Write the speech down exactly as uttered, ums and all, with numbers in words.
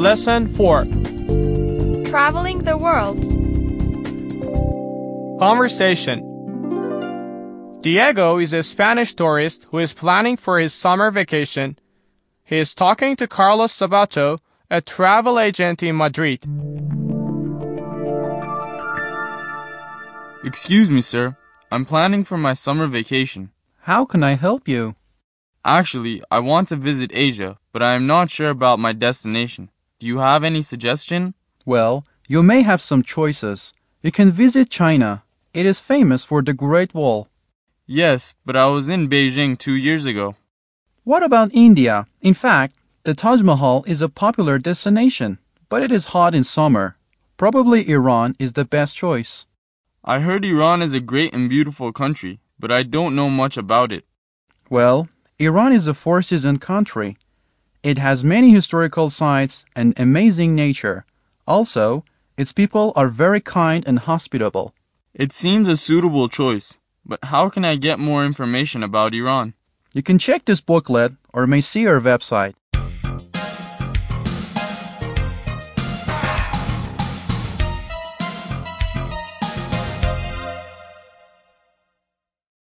Lesson four. Traveling the world. Conversation. Diego is a Spanish tourist who is planning for his summer vacation. He is talking to Carlos Sabato, a travel agent in Madrid. Excuse me, sir. I'm planning for my summer vacation. How can I help you? Actually, I want to visit Asia, but I am not sure about my destination. Do you have any suggestion? Well, you may have some choices. You can visit China. It is famous for the Great Wall. Yes, but I was in Beijing two years ago. What about India? In fact, the Taj Mahal is a popular destination, but it is hot in summer. Probably Iran is the best choice. I heard Iran is a great and beautiful country, but I don't know much about it. Well, Iran is a four-season country. It has many historical sites and amazing nature. Also, its people are very kind and hospitable. It seems a suitable choice, but how can I get more information about Iran? You can check this booklet or may see our website.